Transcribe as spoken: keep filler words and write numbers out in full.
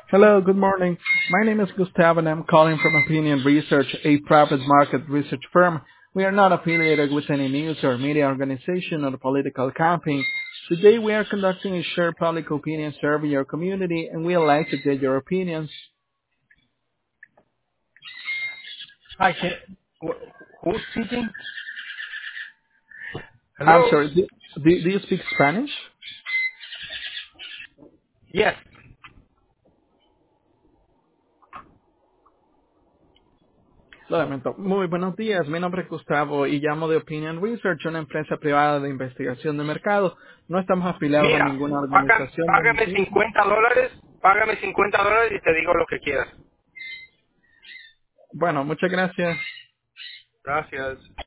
Hello, good morning. My name is Gustavo and I'm calling from Opinion Research, a private market research firm. We are not affiliated with any news or media organization or political campaign. Today we are conducting a share public opinion survey in your community and we would like to get your opinions. Hi, can, wh- who's speaking? I'm Hello? sorry, do, do, do you speak Spanish? Yes. Lo lamento. Muy buenos días, mi nombre es Gustavo y llamo de Opinion Research, una empresa privada de investigación de mercado. No estamos afiliados a Mira, ninguna paga- organización de págame noticias. cincuenta dólares, págame cincuenta dólares y te digo lo que quieras. Bueno, muchas gracias. Gracias.